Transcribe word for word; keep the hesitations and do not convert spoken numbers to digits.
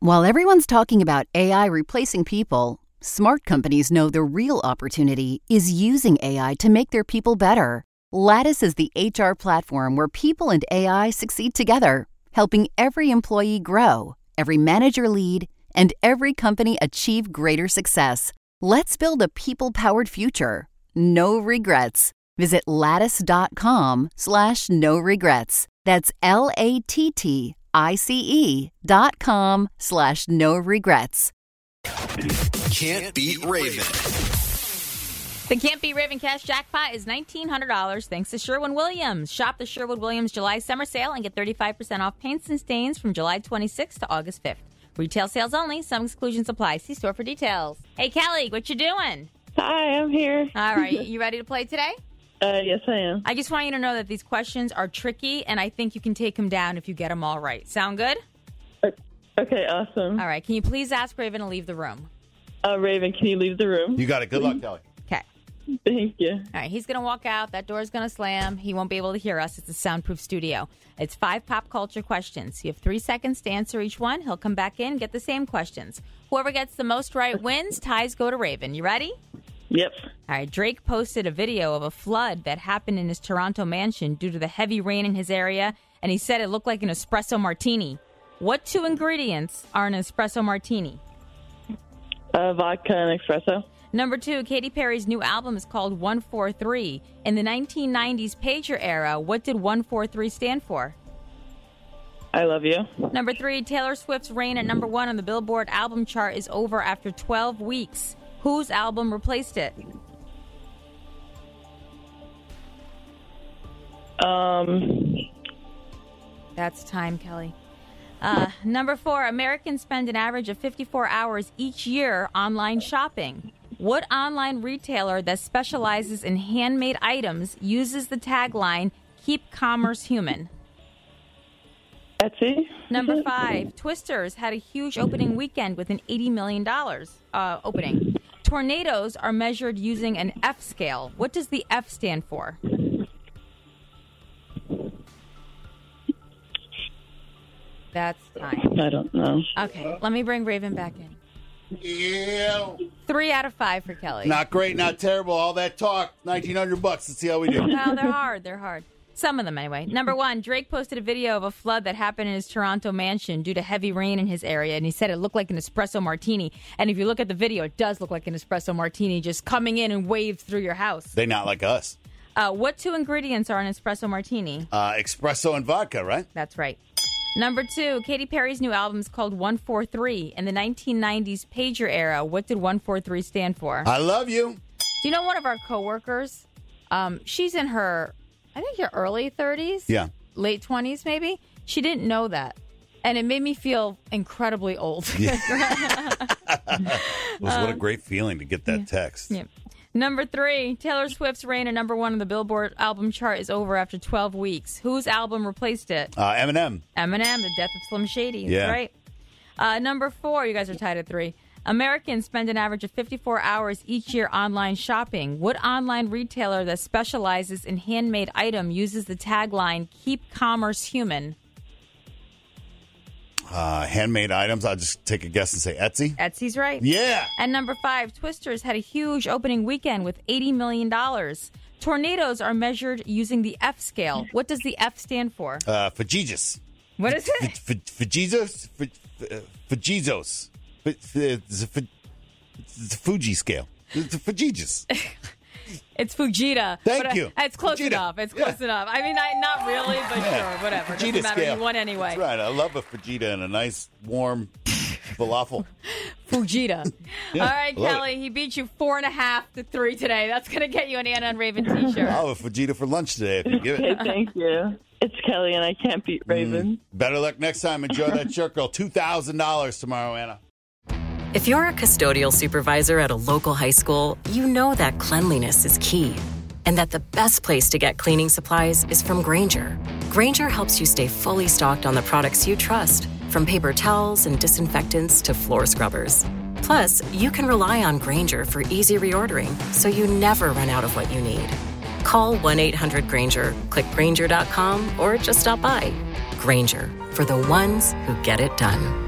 While everyone's talking about A I replacing people, smart companies know the real opportunity is using A I to make their people better. Lattice is the H R platform where people and A I succeed together, helping every employee grow, every manager lead, and every company achieve greater success. Let's build a people-powered future. No regrets. Visit lattice.com slash no regrets. That's L-A-T-T I-C-E dot com slash no regrets. Can't beat Raven. The Can't Beat Raven Cash Jackpot is nineteen hundred dollars thanks to Sherwin-Williams. Shop the Sherwin-Williams July Summer Sale and get thirty-five percent off paints and stains from July twenty-sixth to August fifth. Retail sales only. Some exclusions apply. See store for details. Hey, Kelly, what you doing? Hi, I'm here. All right. You ready to play today? Uh, yes, I am. I just want you to know that these questions are tricky, and I think you can take them down if you get them all right. Sound good? Okay, awesome. All right. Can you please ask Raven to leave the room? Uh, Raven, can you leave the room? You got it. Good luck, Kelly. Okay. Thank you. All right. He's going to walk out. That door's going to slam. He won't be able to hear us. It's a soundproof studio. It's five pop culture questions. You have three seconds to answer each one. He'll come back in, get the same questions. Whoever gets the most right wins. Ties go to Raven. You ready? Yep. All right. Drake posted a video of a flood that happened in his Toronto mansion due to the heavy rain in his area, and he said it looked like an espresso martini. What two ingredients are in an espresso martini? Uh, vodka and espresso. Number two, Katy Perry's new album is called one four three. In the nineteen nineties pager era, what did one four three stand for? I love you. Number three, Taylor Swift's reign at number one on the Billboard album chart is over after twelve weeks. Whose album replaced it? Um. That's time, Kelly. Uh, number four, Americans spend an average of fifty-four hours each year online shopping. What online retailer that specializes in handmade items uses the tagline, "Keep commerce human"? Etsy. Number five, Twisters had a huge opening weekend with an eighty million dollars uh, opening. Tornadoes are measured using an F scale. What does the F stand for? That's time. I don't know. Okay, let me bring Raven back in. Yeah. Three out of five for Kelly. Not great, not terrible. All that talk. nineteen hundred bucks. Let's see how we do. Well, they're hard. They're hard. Some of them, anyway. Number one, Drake posted a video of a flood that happened in his Toronto mansion due to heavy rain in his area, and he said it looked like an espresso martini. And if you look at the video, it does look like an espresso martini just coming in and waved through your house. They not like us. Uh, what two ingredients are in espresso martini? Uh, espresso and vodka, right? That's right. Number two, Katy Perry's new album is called one four three. In the nineteen nineties pager era, what did one four three stand for? I love you. Do you know one of our coworkers? Um, she's in her, I think, your early thirties. Yeah. Late twenties, maybe. She didn't know that. And it made me feel incredibly old. Yeah. was what a great feeling to get that yeah. text. Yeah. Number three, Taylor Swift's reign at number one on the Billboard album chart is over after twelve weeks. Whose album replaced it? Uh, Eminem. Eminem, The Death of Slim Shady. Yeah. That's right. Uh, number four, you guys are tied at three. Americans spend an average of fifty-four hours each year online shopping. What online retailer that specializes in handmade item uses the tagline, "Keep commerce human"? Uh, handmade items. I'll just take a guess and say Etsy. Etsy's right. Yeah. And number five, Twisters had a huge opening weekend with eighty million dollars. Tornadoes are measured using the F scale. What does the F stand for? Uh, Fajizos. What is it? Fajizos? Fajizos. It's a Fuji scale. It's a Fajizos. It's Fujita. Thank but you. I, it's close Fujita. enough. It's close Yeah. enough. I mean, I, not really, but Yeah. sure, whatever. Fujita Doesn't matter. scale. You won anyway. That's right. I love a Fujita and a nice, warm falafel. Fujita. Yeah, All right, love Kelly. He beat you four and a half to three today. That's going to get you an Anna and Raven t-shirt. I'll have a Fujita for lunch today if you give Okay, it. thank you. It's Kelly, and I can't beat Raven. Mm. Better luck next time. Enjoy that shirt, girl. two thousand dollars tomorrow, Anna. If you're a custodial supervisor at a local high school, you know that cleanliness is key. And that the best place to get cleaning supplies is from Grainger. Grainger helps you stay fully stocked on the products you trust, from paper towels and disinfectants to floor scrubbers. Plus, you can rely on Grainger for easy reordering, so you never run out of what you need. Call one eight hundred Grainger, click Grainger dot com, or just stop by. Grainger, for the ones who get it done.